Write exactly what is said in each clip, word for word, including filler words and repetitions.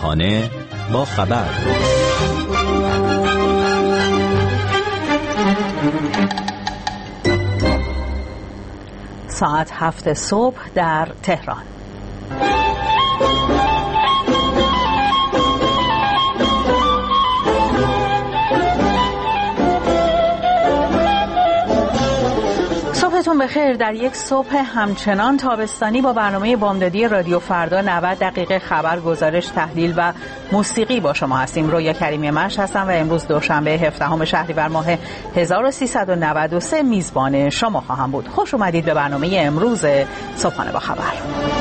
صبحانه با خبر. ساعت هفت صبح در تهران. صبحتون بخیر. در یک صبح همچنان تابستانی با برنامه بامدادی رادیو فردا نود دقیقه خبر، گزارش، تحلیل و موسیقی با شما هستیم. رویا کریمی مش هستم و امروز دوشنبه هفدهم شهریور ماه هزار و سیصد و نود و سه میزبان شما خواهم بود. خوش اومدید به برنامه امروز صبحانه با خبر.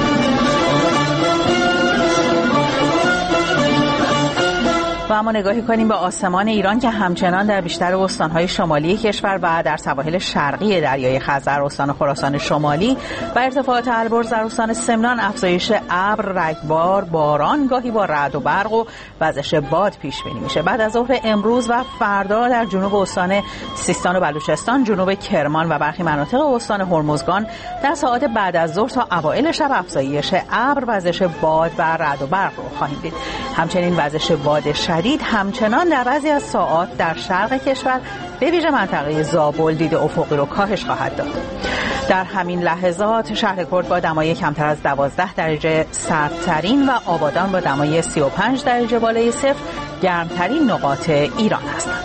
و اما نگاهی کنیم به آسمان ایران که همچنان در بیشتر استان‌های شمالی کشور و در سواحل شرقی دریای خزر، استان خراسان شمالی و ارتفاعات البرز در استان سمنان افزایش ابر، رگبار، باران گاهی با رعد و برق و وزش باد پیش بینی میشه. بعد از ظهر امروز و فردا در جنوب استان سیستان و بلوچستان، جنوب کرمان و برخی مناطق استان هرمزگان در ساعات بعد از ظهر تا اوایل شب افزایش ابر، وزش باد و رعد و برق رو خواهیم دید. همچنین وزش باد شدید همچنان در بعضی از ساعات در شرق کشور به ویژه منطقه زابل دید افقی رو کاهش خواهد داد. در همین لحظات شهر کرد با دمای کمتر از دوازده درجه سردترین و آبادان با دمای سی و پنج درجه بالای صفر گرمترین نقاط ایران هستند.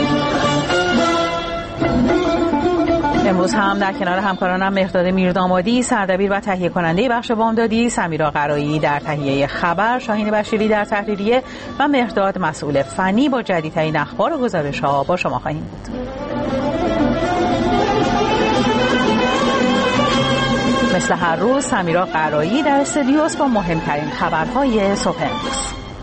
امروز هم در کنار همکارانم مهرداد میردامادی سردبیر و تهیه کننده بخش بامدادی، سمیرا قرایی در تهیه خبر، شاهین بشیری در تحریریه و مهرداد مسئول فنی با جدیدترین اخبار و گزارش‌ها با شما خواهیم بود. مثل هر روز سمیرا قرایی در استودیوست با مهمترین خبرهای صبح امروز.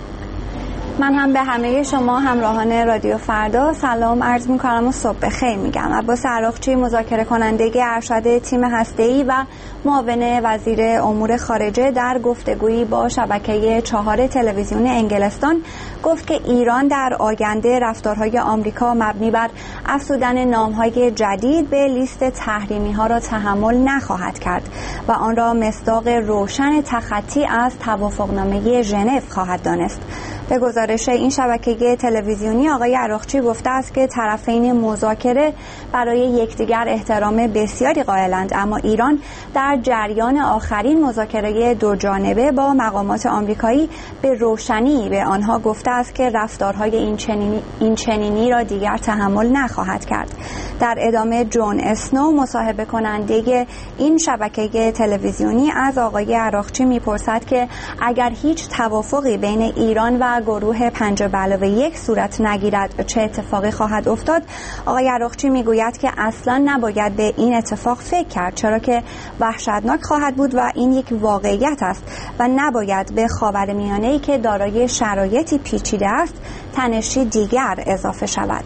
من هم به همه شما همراهان رادیو فردا سلام عرض می‌کنم و صبح بخیر میگم. عباس عراقچی مذاکره کننده ارشد تیم هسته‌ای و معاون وزیر امور خارجه در گفتگویی با شبکه چهار تلویزیون انگلستان گفت که ایران در آینده رفتارهای آمریکا مبنی بر افزودن نام‌های جدید به لیست تحریمی‌ها را تحمل نخواهد کرد و آن را مصداق روشن تخطی از توافقنامه ژنو خواهد دانست. به گزارش این شبکه تلویزیونی آقای عراقچی گفته است که طرفین مذاکره برای یکدیگر احترام بسیاری قائلند، اما ایران در جریان آخرین مذاکره دو جانبه با مقامات آمریکایی به روشنی به آنها گفته است که رفتارهای این چنینی, این چنینی را دیگر تحمل نخواهد کرد. در ادامه جون اسنو مصاحبه کننده این شبکه تلویزیونی از آقای عراقچی میپرسد که اگر هیچ توافقی بین ایران و گروه پنج به علاوه یک صورت نگیرد چه اتفاقی خواهد افتاد؟ آقای عراقچی میگوید که اصلا نباید به این اتفاق فکر کرد، چرا که وحشتناک خواهد بود و این یک واقعیت است و نباید به خاورمیانه‌ای که دارای شرایطی پیچیده است تنشی دیگر اضافه شود.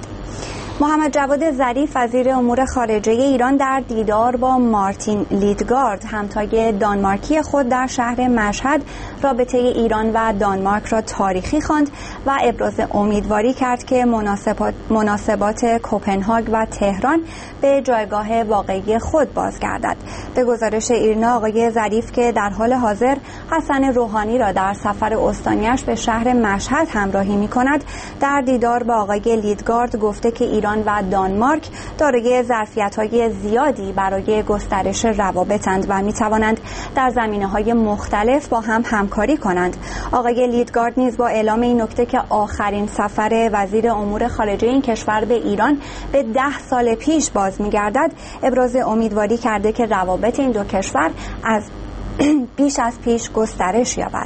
محمد جواد ظریف وزیر امور خارجه ایران در دیدار با مارتین لیدگارد همتای دانمارکی خود در شهر مشهد رابطه ایران و دانمارک را تاریخی خواند و ابراز امیدواری کرد که مناسبات, مناسبات کوپنهاگ و تهران به جایگاه واقعی خود بازگردد. به گزارش ایرنا آقای ظریف که در حال حاضر حسن روحانی را در سفر استانیش به شهر مشهد همراهی می‌کند، در دیدار با آقای لیدگارد گفته که ایران و دانمارک دارای ظرفیت‌های زیادی برای گسترش روابطند و می‌توانند در زمینه‌های مختلف با هم همکاری کنند. آقای لیدگارد نیز با اعلام این نکته که آخرین سفر وزیر امور خارجه این کشور به ایران به ده سال پیش باز می‌گردد، ابراز امیدواری کرده که روابط این دو کشور از بیش از پیش گسترش یابد.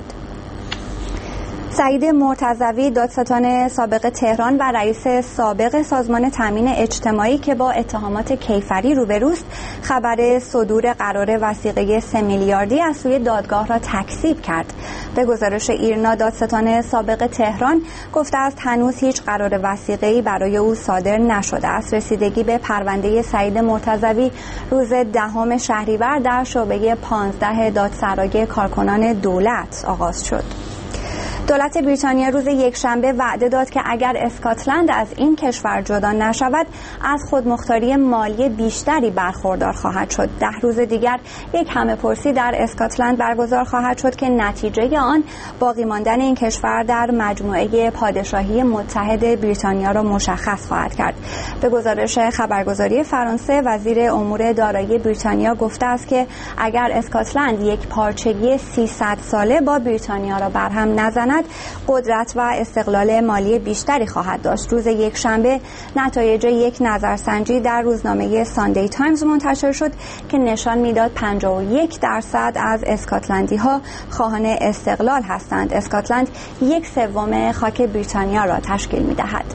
سعید مرتضوی دادستان سابق تهران و رئیس سابق سازمان تامین اجتماعی که با اتهامات کیفری روبروست، خبر صدور قرار وثیقه سه میلیاردی از سوی دادگاه را تکذیب کرد. به گزارش ایرنا دادستان سابق تهران گفته است هنوز هیچ قرار وثیقه‌ای برای او صادر نشده است. رسیدگی به پرونده سعید مرتضوی روز دهم شهریور در شعبه پانزده دادسرای کارکنان دولت آغاز شد. دولت بریتانیا روز یکشنبه وعده داد که اگر اسکاتلند از این کشور جدا نشود از خودمختاری مالی بیشتری برخوردار خواهد شد. ده روز دیگر یک همه‌پرسی در اسکاتلند برگزار خواهد شد که نتیجه آن باقی ماندن این کشور در مجموعه پادشاهی متحد بریتانیا را مشخص خواهد کرد. به گزارش خبرگزاری فرانسه، وزیر امور دارایی بریتانیا گفته است که اگر اسکاتلند یک پارچگی سیصد ساله با بریتانیا را برهم نزند، قدرت و استقلال مالی بیشتری خواهد داشت. روز یکشنبه نتایج یک نظرسنجی در روزنامه ساندی تایمز منتشر شد که نشان میداد پنجاه و یک درصد از اسکاتلندی ها خواهان استقلال هستند. اسکاتلند یک سوم خاک بریتانیا را تشکیل می‌دهد.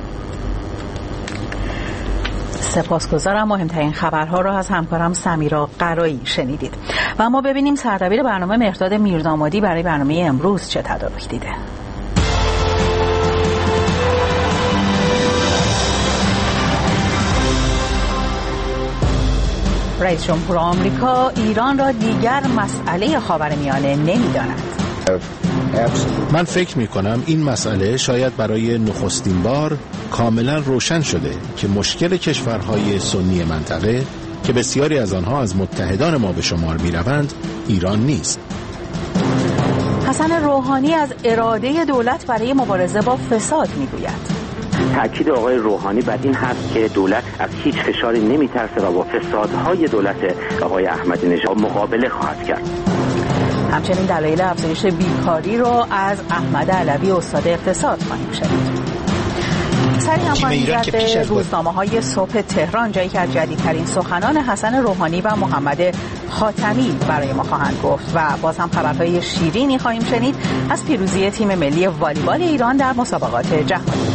سپاسگزارم. مهمترین خبرها را از همکارم سمیرا قرایی شنیدید. و اما ببینیم سردبیر برنامه مهرداد میردامادی برای برنامه امروز چه تدارک دیده. رئیس جمهور آمریکا ایران را دیگر مسئله خاورمیانه نمی‌داند. من فکر می کنم این مسئله شاید برای نخستین بار کاملا روشن شده که مشکل کشورهای سنی منطقه که بسیاری از آنها از متحدان ما به شمار می روند ایران نیست. حسن روحانی از اراده دولت برای مبارزه با فساد می گوید. تأکید آقای روحانی بر این هست که دولت از هیچ فشاری نمی ترسه و با فسادهای دولت آقای احمدی نژاد مقابله خواهد کرد. همچنین دلایل افزایش بیکاری رو از احمد علوی استاد اقتصاد خواهیم شنید. سری هم خواهیم زد به روزنامه‌های صبح تهران، جایی که از جدیدترین سخنان حسن روحانی و محمد خاتمی برای ما خواهند گفت و باز هم خبرهای شیرینی خواهیم شنید از پیروزی تیم ملی والیبال ایران در مسابقات جهانی.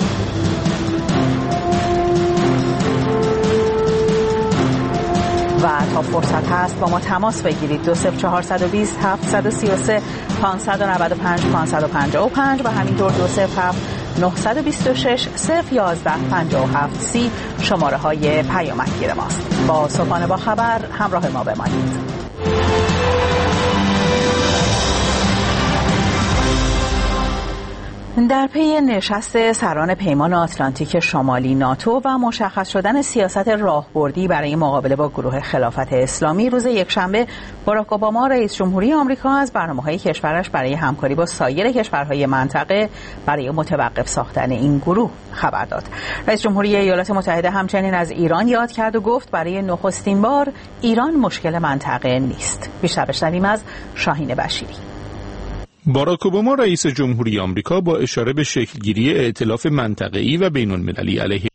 و تا فرصت هست با ما تماس بگیرید. دو صفر چهارصد و بیست هفتصد و سی و سه پانصد و نود و پنج پانصد و پنجاه و پنج و همینطور دو صفر هفت نهصد و بیست و شش صفر یازده پنجاه و هفت سی شماره های پیامکگیر ماست. با صبحانه با خبر همراه ما بمانید. در پی نشست سران پیمان آتلانتیک شمالی ناتو و مشخص شدن سیاست راهبردی برای مقابله با گروه خلافت اسلامی، روز یکشنبه باراک اوباما رئیس جمهوری آمریکا از برنامه‌های کشورش برای همکاری با سایر کشورهای منطقه برای متوقف ساختن این گروه خبر داد. رئیس جمهوری ایالات متحده همچنین از ایران یاد کرد و گفت برای نخستین بار ایران مشکل منطقه نیست. بیشتر بشنویم از شاهین بشیری. باراک اوباما رئیس جمهوری آمریکا با اشاره به شکلگیری ائتلاف منطقه‌ای و بین‌المللی علیه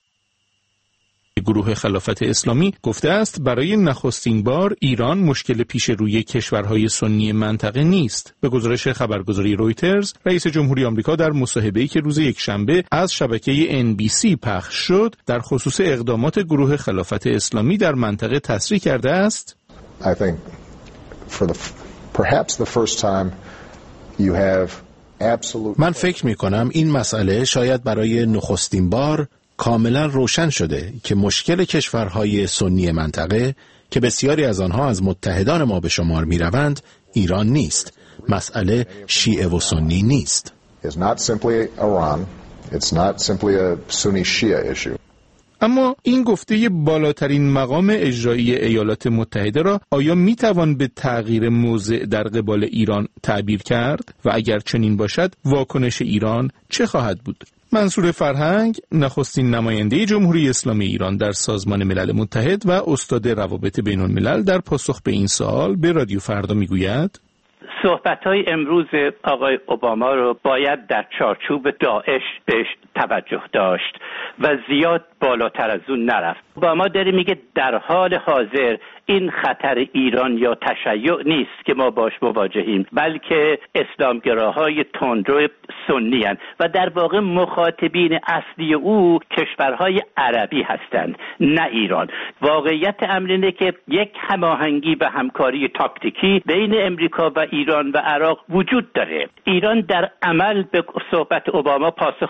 گروه خلافت اسلامی گفته است برای نخستین بار ایران مشکل پیش روی کشورهای سنی منطقه نیست. به گزارش خبرگزاری رویترز، رئیس جمهوری آمریکا در مصاحبه‌ای که روز یکشنبه از شبکه ان بی سی پخش شد در خصوص اقدامات گروه خلافت اسلامی در منطقه تصریح کرده است I think for the perhaps the first time you have absolute من فکر می کنم این مسئله شاید برای نخستین بار کاملا روشن شده که مشکل کشورهای سنی منطقه که بسیاری از آنها از متحدان ما به شمار می روند ایران نیست. مسئله شیعه و سنی نیست. is not simply Iran. It's not simply a Sunni Shia issue. اما این گفته بالاترین مقام اجرایی ایالات متحده را آیا میتوان به تغییر موضع در قبال ایران تعبیر کرد؟ و اگر چنین باشد واکنش ایران چه خواهد بود؟ منصور فرهنگ، نخستین نماینده جمهوری اسلامی ایران در سازمان ملل متحد و استاد روابط بین الملل، در پاسخ به این سوال به رادیو فردا میگوید صحبت‌های امروز آقای اوباما رو باید در چارچوب داعش بهش توجه داشت و زیاد بالاتر از اون نرفت. اوباما داره میگه در حال حاضر این خطر ایران یا تشیع نیست که ما باش مواجهیم، بلکه اسلامگراهای تندرو سنی هستند و در واقع مخاطبین اصلی او کشورهای عربی هستند نه ایران. واقعیت امر اینه که یک هماهنگی و همکاری تاکتیکی بین امریکا و ایران و عراق وجود داره. ایران در عمل به صحبت اوباما پاسخ مثبت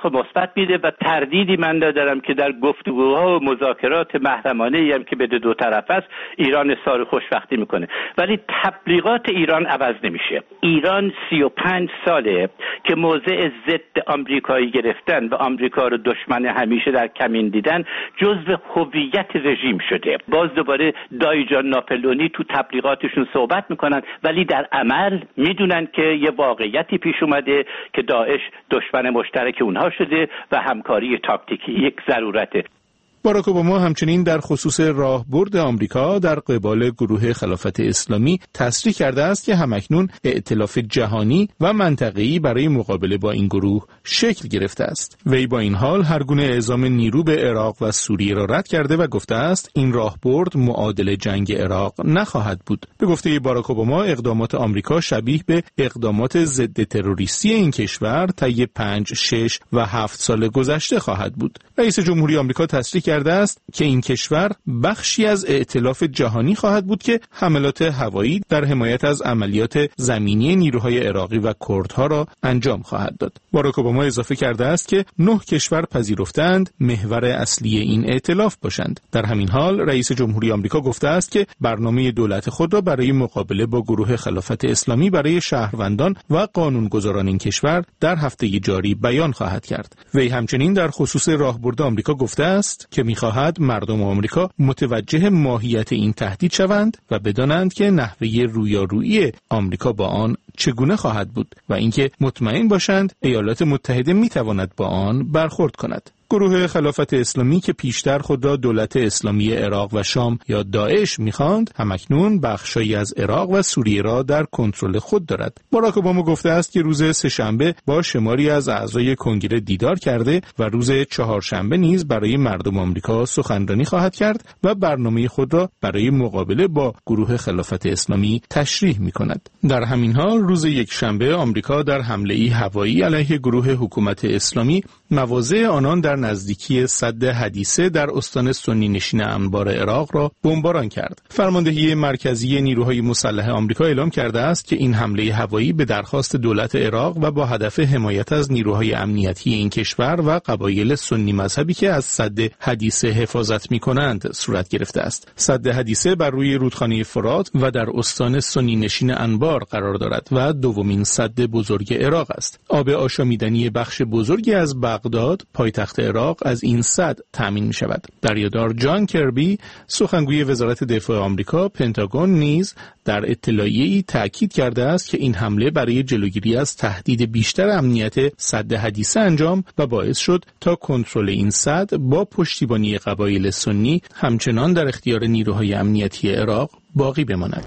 صورت میده و تردیدی من ندارم که در گفتگوها و مذاکرات محرمانه‌ای هم که بده دو طرف است ایران اظهار خوشبختی میکنه، ولی تبلیغات ایران عوض نمیشه. ایران سی و پنج ساله که موضع ضد آمریکایی گرفتن و آمریکا رو دشمن همیشه در کمین دیدن جزو هویت رژیم شده. باز دوباره دایجان ناپلئونی تو تبلیغاتشون صحبت میکنن، ولی در عمل میدونن که یه واقعیتی پیش اومده که داعش دشمن مشترک اونها شده و همکاری تاکتیکی یک ضرورته. باراک اوباما همچنین در خصوص راهبرد آمریکا در قبال گروه خلافت اسلامی تصریح کرده است که همکنون ائتلاف جهانی و منطقه‌ای برای مقابله با این گروه شکل گرفته است. وی با این حال هر گونه اعزام نیرو به عراق و سوریه را رد کرده و گفته است این راهبرد معادل جنگ عراق نخواهد بود. به گفته باراک اوباما اقدامات آمریکا شبیه به اقدامات ضد تروریستی این کشور طی پنج، شش و هفت سال گذشته خواهد بود. رئیس جمهوری آمریکا تصریح کرده است که این کشور بخشی از ائتلاف جهانی خواهد بود که حملات هوایی در حمایت از عملیات زمینی نیروهای عراقی و کردها را انجام خواهد داد. باراک اوباما اضافه کرده است که نه کشور پذیرفتند محور اصلی این ائتلاف باشند. در همین حال رئیس جمهوری آمریکا گفته است که برنامه دولت خود را برای مقابله با گروه خلافت اسلامی برای شهروندان و قانونگذاران این کشور در هفته جاری بیان خواهد کرد. وی همچنین در خصوص راهبرد آمریکا گفته است که می‌خواهد مردم آمریکا متوجه ماهیت این تهدید شوند و بدانند که نحوه رویارویی آمریکا با آن چگونه خواهد بود و اینکه مطمئن باشند ایالات متحده می‌تواند با آن برخورد کند. گروه خلافت اسلامی که پیشتر خود را دولت اسلامی عراق و شام یا داعش می‌خواند، همکنون بخشایی از عراق و سوریه را در کنترل خود دارد. باراک اوباما گفته است که روز سه‌شنبه با شماری از اعضای کنگره دیدار کرده و روز چهارشنبه نیز برای مردم آمریکا سخنرانی خواهد کرد و برنامه خود را برای مقابله با گروه خلافت اسلامی تشریح می‌کند. در همین حال روز یکشنبه آمریکا در حمله‌ای هوایی علیه گروه حکومت اسلامی مواضع آنان در نزدیکی سد حدیثه در استان سنی نشین انبار عراق را بمباران کرد. فرماندهی مرکزی نیروهای مسلح آمریکا اعلام کرده است که این حمله هوایی به درخواست دولت عراق و با هدف حمایت از نیروهای امنیتی این کشور و قبایل سنی مذهبی که از سد حدیثه حفاظت می‌کنند صورت گرفته است. سد حدیثه بر روی رودخانه فرات و در استان سنی نشین انبار قرار دارد و دومین سد بزرگ عراق است. آب آشامیدنی بخش بزرگی از بغداد پایتخت عراق از این سد تامین می شود. دریادار جان کربی سخنگوی وزارت دفاع آمریکا پنتاگون نیز در اطلاعیه‌ای تاکید کرده است که این حمله برای جلوگیری از تهدید بیشتر امنیت سد حدیثه انجام و باعث شد تا کنترل این سد با پشتیبانی قبایل سنی همچنان در اختیار نیروهای امنیتی عراق باقی بماند.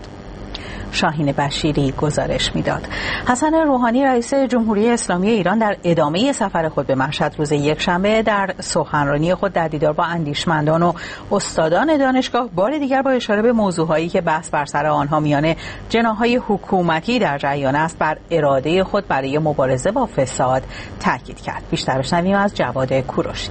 شاهین بشیری گزارش میداد. حسن روحانی رئیس جمهوری اسلامی ایران در ادامه سفر خود به مشهد روز یکشنبه در سخنرانی خود در دیدار با اندیشمندان و استادان دانشگاه بار دیگر با اشاره به موضوعهایی که بحث بر سر آنها میان جناح‌های حکومتی در جریان است بر اراده خود برای مبارزه با فساد تاکید کرد. بیشتر بشنویم از جواد کوروشی.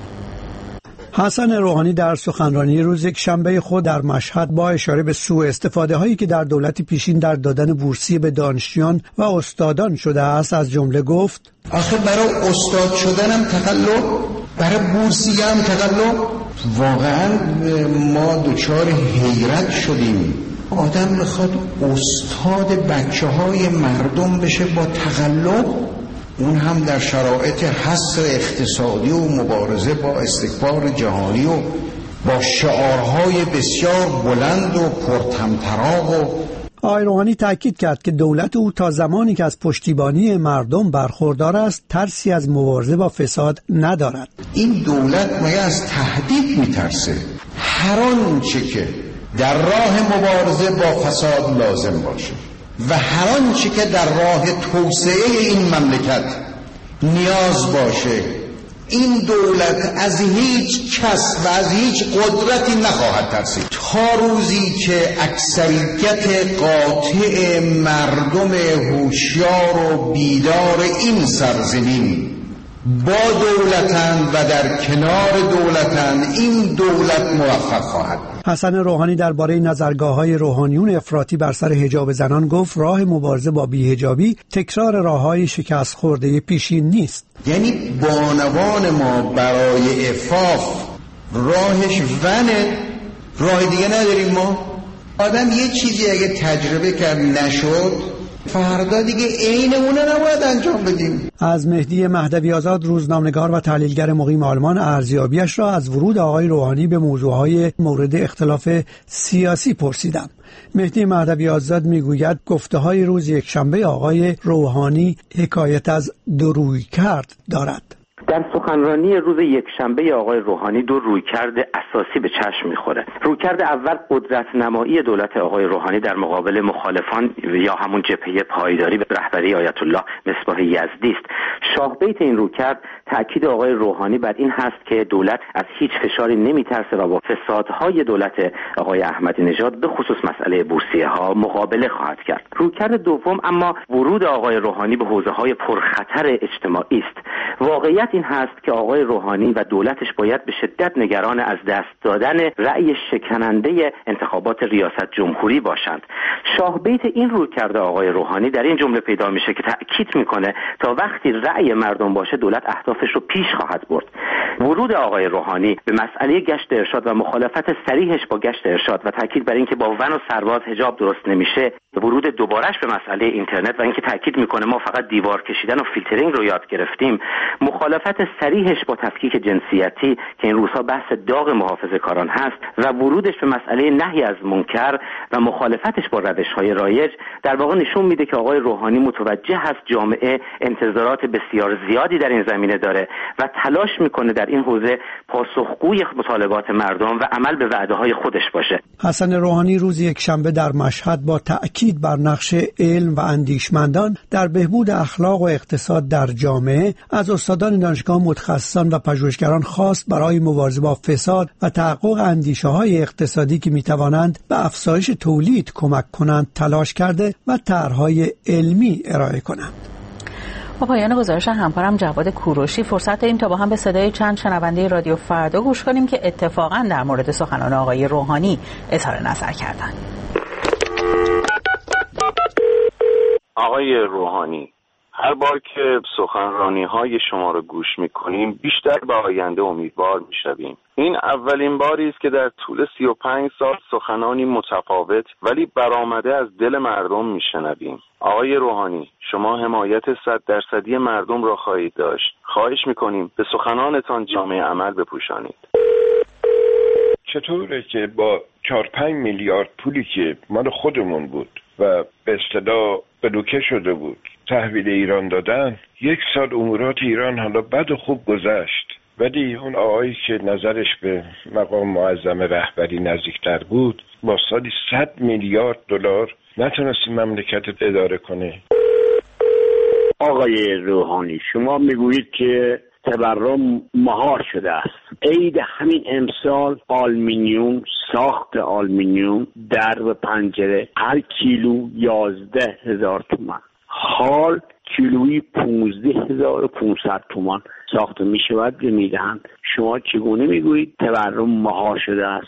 حسن روحانی در سخنرانی روز یکشنبه خود در مشهد با اشاره به سوء استفاده هایی که در دولت پیشین در دادن بورسیه به دانشجویان و استادان شده است از جمله گفت: آخه برای استاد شدنم تقلب، برای بورسیه هم تقلب. واقعا ما دچار حیرت شدیم. آدم میخواد استاد بچه های مردم بشه با تقلب، اون هم در شرایط حصر اقتصادی و مبارزه با استکبار جهانی و با شعارهای بسیار بلند و پرطمطراق. و آقای روحانی تاکید کرد که دولت او تا زمانی که از پشتیبانی مردم برخوردار است ترسی از مبارزه با فساد ندارد. این دولت مگه از تهدید میترسه؟ هر آنچه که در راه مبارزه با فساد لازم باشه و هر آنچه که در راه توسعه این مملکت نیاز باشه، این دولت از هیچ کس و از هیچ قدرتی نخواهد ترسید تا روزی که اکثریت قاطع مردم هوشیار و بیدار این سرزمین با دولتند و در کنار دولتند، این دولت موفق خواهد. حسن روحانی درباره نظرگاه‌های روحانیون افراطی بر سر حجاب زنان گفت راه مبارزه با بی‌حجابی تکرار راه‌های شکست خورده پیشین نیست. یعنی بانوان ما برای عفاف راهش ونه، راه دیگه نداریم. ما آدم یه چیزی اگه تجربه کرد نشد، فردا دیگه عین اون نباید انجام بدیم. از مهدی مهدوی آزاد، روزنامه‌نگار و تحلیلگر مقیم آلمان، ارزیابیش را از ورود آقای روحانی به موضوعهای مورد اختلاف سیاسی پرسیدم. مهدی مهدوی آزاد میگوید گفته‌های روز یکشنبه آقای روحانی حکایت از دو رویکرد دارد. در سخنرانی روز یکشنبه آقای روحانی دو رویکرد اساسی به چشم می‌خوره. رویکرد اول قدرت نمایی دولت آقای روحانی در مقابل مخالفان یا همون جبهه پایداری به رهبری آیت الله مصباح یزدی است. شاهبیت این رویکرد تاکید آقای روحانی بر این هست که دولت از هیچ فشاری نمی‌ترسه و با فسادهای دولت آقای احمدی نژاد به خصوص مسئله بورسیه‌ها مقابله خواهد کرد. رویکرد دوم اما ورود آقای روحانی به حوزه‌های پرخطر اجتماعی است. واقعیت این هست که آقای روحانی و دولتش باید به شدت نگران از دست دادن رأی شکننده انتخابات ریاست جمهوری باشند. شاهبیت این رویکرد آقای روحانی در این جمله پیدا میشه که تأکید میکنه تا وقتی رأی مردم باشه دولت اهدافش رو پیش خواهد برد. ورود آقای روحانی به مسئله گشت ارشاد و مخالفت صریحش با گشت ارشاد و تأکید بر اینکه با ون و سرباز حجاب درست نمیشه، ورود دوبارهش به مسئله اینترنت و اینکه تأکید میکنه ما فقط دیوار کشیدن و فیلترینگ رو یاد گرفتیم، مخالفت صریحش با تفکیک جنسیتی که این روزها بحث داغ محافظه‌کاران هست و ورودش به مسئله نهی از منکر و مخالفتش با روش‌های رایج در واقع نشون میده که آقای روحانی متوجه هست جامعه انتظارات بسیار زیادی در این زمینه داره و تلاش میکنه در این حوزه پاسخگوی مطالبات مردم و عمل به وعده‌های خودش باشه. حسن روحانی روز یکشنبه در مشهد با تأکید بر نقش علم و اندیشمندان در بهبود اخلاق و اقتصاد در جامعه از استادان دانشگاه، متخصصان و پژوهشگران خواست برای مبارزه با فساد و تحقق اندیشه‌های اقتصادی که می‌توانند به افزایش تولید کمک کنند تلاش کرده و طرح‌های علمی ارائه کنند. با پایان گزارش همکارم جواد کوروشی فرصت داریم تا با هم به صدای چند شنونده رادیو فردا گوش کنیم که اتفاقاً در مورد سخنان آقای روحانی اظهار نظر کردند. آقای روحانی، هر بار که سخنرانی‌های شما رو گوش می‌کنیم بیشتر به آینده امیدوار می‌شویم. این اولین باری است که در طول سی و پنج سال سخنانی متفاوت ولی برآمده از دل مردم می‌شنویم. آقای روحانی، شما حمایت صد درصدی مردم را خواهید داشت. خواهش می‌کنیم به سخنانتان جامعه عمل بپوشانید. چطوره که با چهار پنج میلیارد پولی که مال خودمون بود و به اصطلاح بلوکه شده بود تحویل ایران دادن، یک سال امورات ایران حالا بد و خوب گذشت، ولی اون آقایی که نظرش به مقام معظم رهبری نزدیکتر بود با سالی صد میلیارد دلار نتونست مملکت اداره کنه. آقای روحانی، شما میگویید که تورم مهار شده است. عید همین امسال آلومینیوم، ساخت آلومینیوم، در و پنجره هر کیلو یازده هزار تومان، حال کیلویی پونزده هزار و پونصد تومان ساخته می شود و می دهند. شما چگونه می گویید تورم مهار شده است؟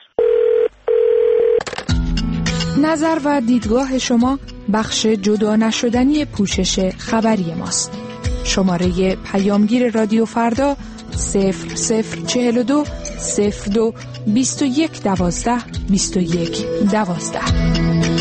نظر و دیدگاه شما بخش جدا نشدنی پوشش خبری ماست. شماره پیامگیر رادیو فردا صفر صفر چهل و دو صفر دو بیست و یک دوازده بیست و یک دوازده.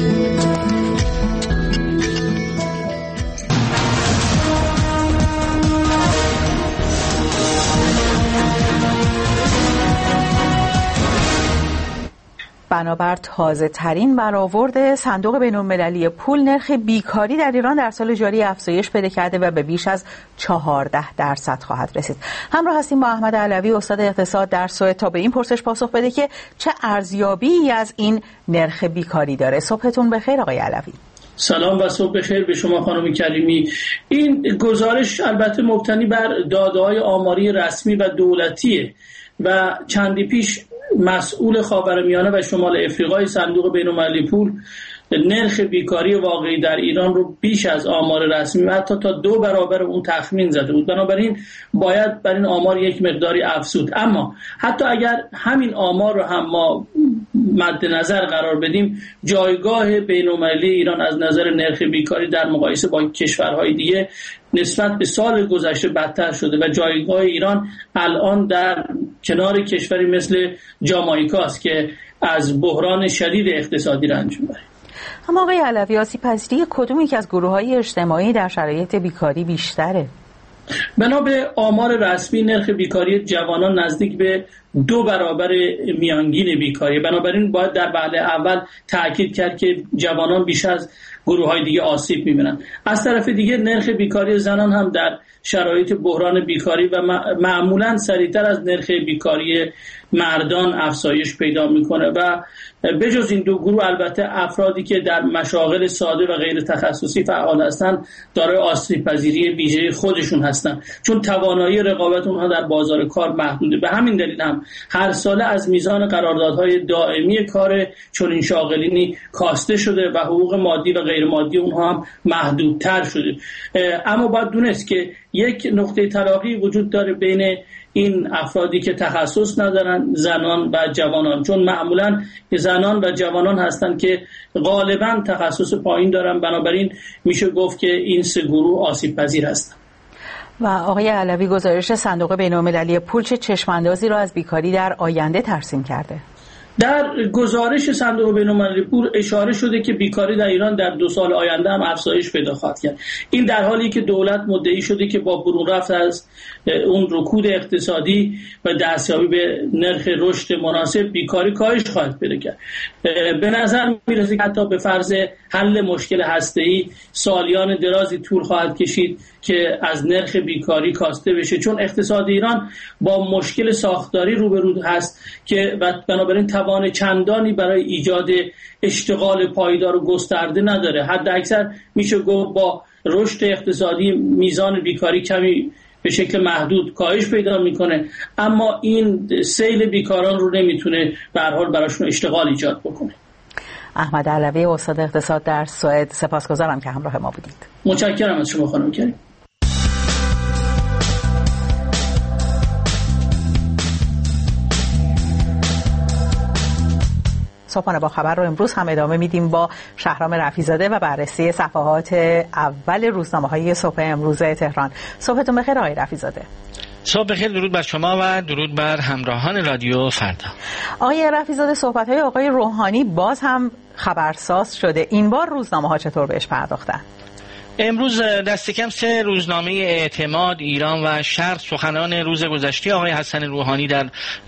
بنابر تازه ترین برآورد صندوق بین‌المللی پول، نرخ بیکاری در ایران در سال جاری افزایش پیدا کرده و به بیش از چهارده درصد خواهد رسید. همراه هستیم با احمد علوی، استاد اقتصاد در سوئد، تا به این پرسش پاسخ بده که چه ارزیابی از این نرخ بیکاری داره. صبحتون بخیر آقای علوی. سلام و صبح بخیر به شما خانم کریمی. این گزارش البته مبتنی بر داده‌های آماری رسمی و دولتیه و چندی پیش مسئول خاورمیانه و شمال افریقای صندوق بین‌المللی پول نرخ بیکاری واقعی در ایران رو بیش از آمار رسمی و حتی تا دو برابر اون تخمین زده بود. بنابراین باید بر این آمار یک مقداری افزود. اما حتی اگر همین آمار رو هم ما مد نظر قرار بدیم، جایگاه بین‌المللی ایران از نظر نرخ بیکاری در مقایسه با کشورهای دیگه نسبت به سال گذشته بدتر شده و جایگاه ایران الان در کنار کشوری مثل جامائیکا است که از بحران شدید اقتصادی رنج می‌بره. اما آقای علوی، آسیب‌پذیری کدوم یک از گروه‌های اجتماعی در شرایط بیکاری بیشتره؟ بنا به آمار رسمی نرخ بیکاری جوانان نزدیک به دو برابر میانگین بیکاری. بنابراین باید در وهله اول تاکید کرد که جوانان بیش از گروه‌های دیگه آسیب می‌بینن. از طرف دیگه نرخ بیکاری زنان هم در شرایط بحران بیکاری و معمولاً سریعتر از نرخ بیکاری مردان افزایش پیدا میکنه و بجز این دو گروه البته افرادی که در مشاغل ساده و غیر تخصصی فعال هستند دارای آسیب پذیری ویژه خودشون هستند، چون توانایی رقابت اونها در بازار کار محدوده. به همین دلیل هم هر ساله از میزان قراردادهای دائمی کار چنین شاغلینی کاسته شده و حقوق مادی و غیر مادی اونها هم محدودتر شده. اما باید دونست که یک نقطه تلاقی وجود داره بین این افرادی که تخصص ندارن، زنان و جوانان، چون معمولا زنان و جوانان هستن که غالبا تخصص پایین دارن. بنابراین میشه گفت که این سه گروه آسیب پذیر هستن. و آقای علوی، گزارش صندوق بین‌المللی پول چه چشم‌اندازی را از بیکاری در آینده ترسیم کرده؟ در گزارش صندوق بین‌المللی پول اشاره شده که بیکاری در ایران در دو سال آینده هم افزایش پیدا خواهد کرد. این در حالی که دولت مدعی شده که با برون رفت از اون رکود اقتصادی و دستیابی به نرخ رشد مناسب بیکاری کاهش خواهد پیدا کرد. به نظر میرسه که حتی به فرض حل مشکل هسته‌ای سالیان درازی طول خواهد کشید که از نرخ بیکاری کاسته بشه، چون اقتصاد ایران با مشکل ساختاری روبرو هست که بنابراین توان چندانی برای ایجاد اشتغال پایدار و گسترده نداره. حد اکثر میشه گفت با رشد اقتصادی میزان بیکاری کمی به شکل محدود کاهش پیدا میکنه، اما این سیل بیکاران رو نمیتونه به هر حال براشون اشتغال ایجاد بکنه. احمد علوی، استاد اقتصاد در سوئد، سپاسگزارم که همراه ما بودید. متشکرم از شما خانم کریم. صبحانه با خبر رو امروز هم ادامه میدیم با شهرام رفیع‌زاده و بررسی صفحات اول روزنامه‌های صبح امروز تهران. صبحتون بخیر آقای رفیع‌زاده. صبح بخیر، درود بر شما و درود بر همراهان رادیو فردا. آقای رفیع‌زاده، صحبت‌های آقای روحانی باز هم خبرساز شده. این بار روزنامه‌ها چطور بهش پرداختن؟ امروز دست کم سه روزنامه اعتماد، ایران و شرق سخنان روز گذشته آقای حسن روحانی در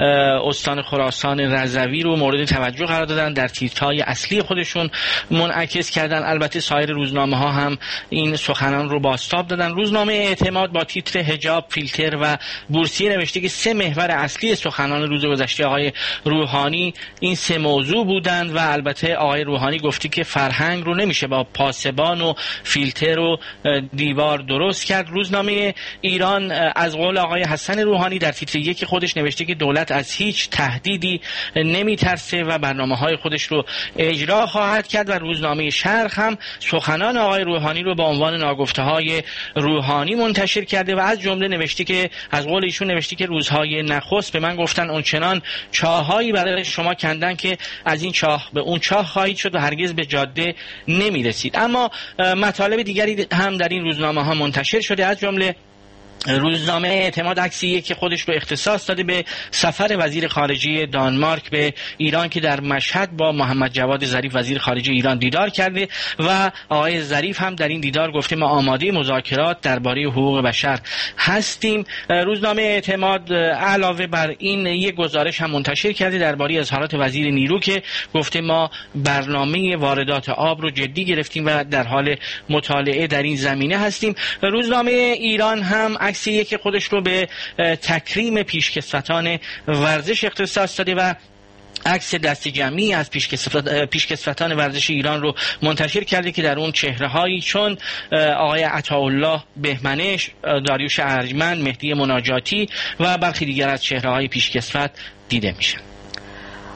استان خراسان رضوی رو مورد توجه قرار دادن، در تیترهای اصلی خودشون منعکس کردن. البته سایر روزنامه ها هم این سخنان رو بازتاب دادن. روزنامه اعتماد با تیتر حجاب، فیلتر و بورسیه نوشته که سه محور اصلی سخنان روز گذشته آقای روحانی این سه موضوع بودند و البته آقای روحانی گفته که فرهنگ رو نمیشه با پاسبان و فیلتر رو دیوار درست کرد. روزنامه ایران از قول آقای حسن روحانی در تیتر یک خودش نوشته که دولت از هیچ تهدیدی نمیترسه و برنامه‌های خودش رو اجرا خواهد کرد و روزنامه شرق هم سخنان آقای روحانی رو با عنوان ناگفته‌های روحانی منتشر کرده و از جمله نوشته که از قول ایشون نوشته که روزهای نخست به من گفتن اونچنان چاه‌هایی برای شما کندن که از این چاه به اون چاه خواهید شد و هرگز به جاده نمیرسید. اما مطالب دیگری هم در این روزنامه ها منتشر شده، از جمله روزنامه اعتماد عکسیه که خودش رو اختصاص داده به سفر وزیر خارجه دانمارک به ایران که در مشهد با محمد جواد ظریف وزیر خارجه ایران دیدار کرده و آقای ظریف هم در این دیدار گفته ما آماده مذاکرات درباره حقوق بشر هستیم. روزنامه اعتماد علاوه بر این یک گزارش هم منتشر کرده درباره اظهارات وزیر نیرو که گفته ما برنامه واردات آب رو جدی گرفتیم و در حال مطالعه در این زمینه هستیم. روزنامه ایران هم عکسیه که خودش رو به تکریم پیشکسوتان ورزش اختصاص داده و عکس دست جمعی از پیشکسوتان ورزش ایران رو منتشر کرده که در اون چهره‌هایی چون آقای عطاالله بهمنش، داریوش ارجمند، مهدی مناجاتی و برخی دیگر از چهره‌های پیشکسوت دیده میشن.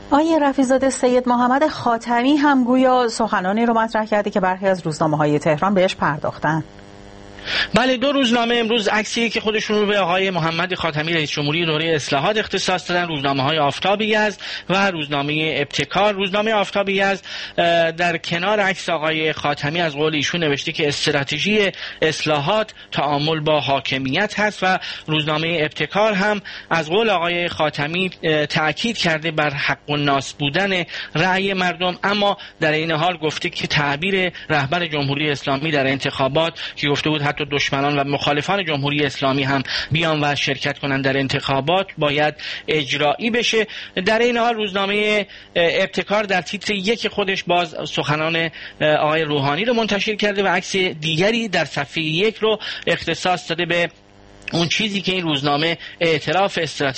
آقای رفیع‌زاده، سید محمد خاتمی هم گویا سخنانی رو مطرح کرده که برخی از روزنامه‌های تهران بهش پرداختن. بله، دو روزنامه امروز عکسی که خودشون رو به آقای محمد خاتمی رئیس جمهوری دوره اصلاحات اختصاص دادن، روزنامه‌های آفتاب یزد و روزنامه ابتکار. روزنامه آفتاب یزد در کنار عکس آقای خاتمی از قول ایشون نوشته که استراتژی اصلاحات تعامل با حاکمیت هست و روزنامه ابتکار هم از قول آقای خاتمی تأکید کرده بر حق الناس بودن رأی مردم، اما در این حال گفته که تعبیر رهبر جمهوری اسلامی در انتخابات که گفته بود حتی دشمنان و مخالفان جمهوری اسلامی هم بیان و شرکت کنند در انتخابات، باید اجرایی بشه. در این حال روزنامه ابتکار در تیتر یک خودش باز سخنان آقای روحانی رو منتشر کرده و عکس دیگری در صفحه یک رو اختصاص داده به اون چیزی که این روزنامه اعتراف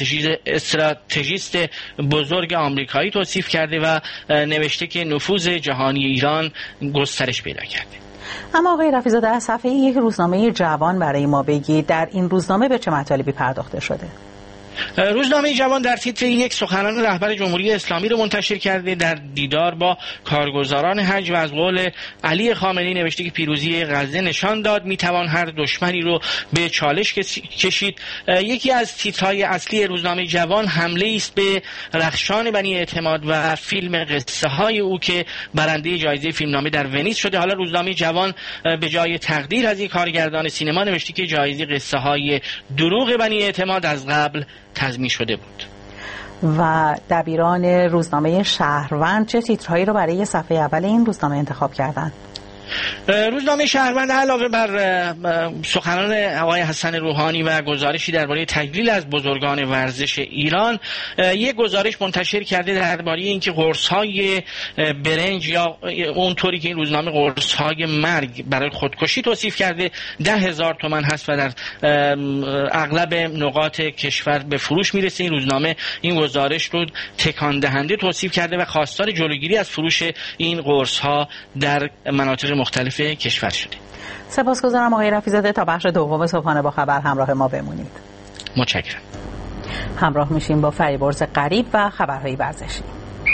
استراتژیست بزرگ آمریکایی توصیف کرده و نوشته که نفوذ جهانی ایران گسترش پیدا کرده. اما آقای رفیع‌زاده، از صفحه یک روزنامه جوان برای ما بگید در این روزنامه به چه مطالبی پرداخته شده؟ روزنامه جوان در تیتر یک سخنان رهبر جمهوری اسلامی رو منتشر کرده در دیدار با کارگزاران حج و از قول علی خامنه‌ای نوشته که پیروزی غزه نشان داد میتوان هر دشمنی رو به چالش کشید. یکی از تیترهای اصلی روزنامه جوان حمله است به رخشان بنی اعتماد و فیلم قصه های او که برنده جایزه فیلمنامه در ونیز شده. حالا روزنامه جوان به جای تقدیر از این کارگردان سینما نوشته که جایزه قصه های دروغ بنی اعتماد از قبل تضمین شده بود. و دبیران روزنامه شهروند چه تیترهایی رو برای صفحه اول این روزنامه انتخاب کردند؟ روزنامه شهروند علاوه بر سخنان آقای حسن روحانی و گزارشی درباره تجلیل از بزرگان ورزش ایران، یک گزارش منتشر کرده درباره اینکه قرص‌های برنج یا اونطوری که این روزنامه قرص‌های مرگ برای خودکشی توصیف کرده ده هزار تومان هست و در اغلب نقاط کشور به فروش میرسه. این روزنامه این گزارش رو تکان دهنده توصیف کرده و خواستار جلوگیری از فروش این قرص‌ها در مناطق مختلف کشور شده. سپاسگزارم آقای رفیع‌زاده، تا بخش دوم صبحانه با خبر همراه ما بمونید. متشکرم. همراه میشیم با فریبرز غریب و خبرهای ورزشی.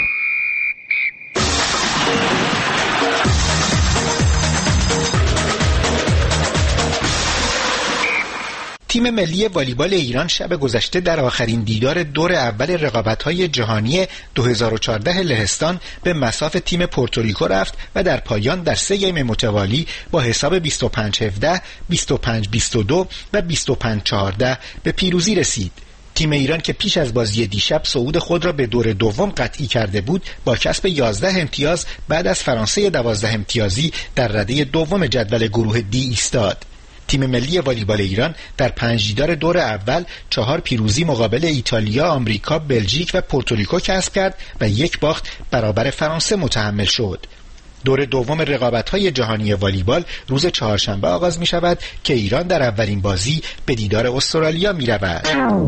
تیم ملی والیبال ایران شب گذشته در آخرین دیدار دور اول رقابت‌های جهانی دو هزار و چهارده لهستان به مصاف تیم پورتوریکو رفت و در پایان در سه گیم متوالی با حساب بیست و پنج هفده، بیست و پنج بیست و دو و بیست و پنج چهارده به پیروزی رسید. تیم ایران که پیش از بازی دیشب صعود خود را به دور دوم قطعی کرده بود، با کسب یازده امتیاز بعد از فرانسه دوازده امتیازی در رده دوم جدول گروه دی ایستاد. تیم ملی والیبال ایران در پنج دیدار دور اول چهار پیروزی مقابل ایتالیا، آمریکا، بلژیک و پورتوریکو کسب کرد و یک باخت برابر فرانسه متحمل شد. دور دوم رقابت‌های جهانی والیبال روز چهارشنبه آغاز می شود که ایران در اولین بازی به دیدار استرالیا می رود.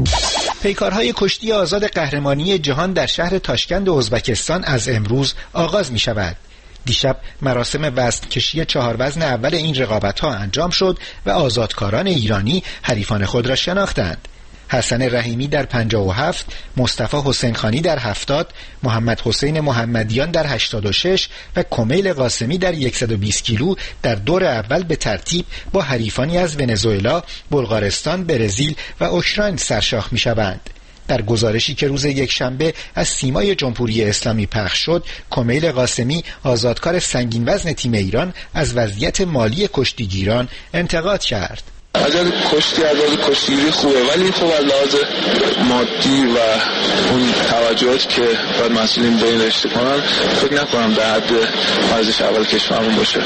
پیکارهای کشتی آزاد قهرمانی جهان در شهر تاشکند ازبکستان از امروز آغاز می شود. دیشب مراسم وزن کشی چهار وزن اول این رقابت‌ها انجام شد و آزادکاران ایرانی حریفان خود را شناختند. حسن رحیمی در پنجاه و هفت، مصطفی حسین خانی در هفتاد، محمد حسین محمدیان در هشتاد و شش و کمیل قاسمی در صد و بیست کیلو در دور اول به ترتیب با حریفانی از ونزوئلا، بلغارستان، برزیل و اوکراین سرشاخ می‌شوند. در گزارشی که روز یکشنبه از سیمای جمهوری اسلامی پخش شد، کمیل قاسمی آزادکار سنگین وزن تیم ایران از وضعیت مالی کشتیگیران انتقاد کرد. اگر کشتی از لحاظ کشتیگیری خوبه، ولی خب از لحاظ مادی و اون توجهاتی که باید مسئولین به این رشته کنن فکر نکنم در حد ورزش اول کشورمون باشه.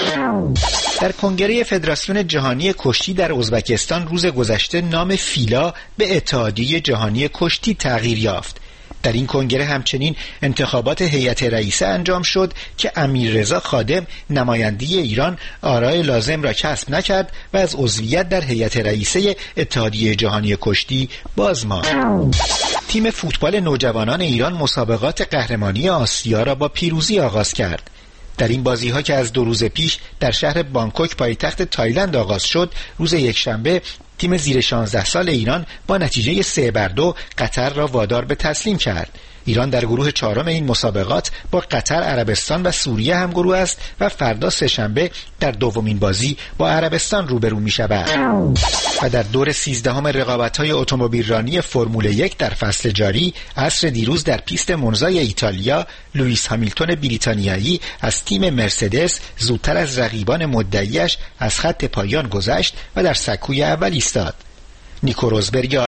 در کنگره فدراسیون جهانی کشتی در ازبکستان روز گذشته نام فیلا به اتحادیه جهانی کشتی تغییر یافت. در این کنگره همچنین انتخابات هیئت رئیسه انجام شد که امیررضا خادم نمایندگی ایران آرای لازم را کسب نکرد و از عضویت در هیئت رئیسه اتحادیه جهانی کشتی باز ماند. تیم فوتبال نوجوانان ایران مسابقات قهرمانی آسیا را با پیروزی آغاز کرد. در این بازی‌ها که از دو روز پیش در شهر بانکوک پایتخت تایلند آغاز شد، روز یکشنبه تیم زیر شانزده سال ایران با نتیجه سه بر دو قطر را وادار به تسلیم کرد. ایران در گروه چهارم این مسابقات با قطر، عربستان و سوریه همگروه است و فردا سه‌شنبه در دومین بازی با عربستان روبرو می شود. و در دور سیزدهم رقابت‌های اتومبیلرانی فرمول یک در فصل جاری، عصر دیروز در پیست مونزای ایتالیا، لوئیس هامیلتون بریتانیایی از تیم مرسدس زودتر از رقیبان مدعیش از خط پایان گذشت و در سکوی اول ایستاد. نیکو روزبرگ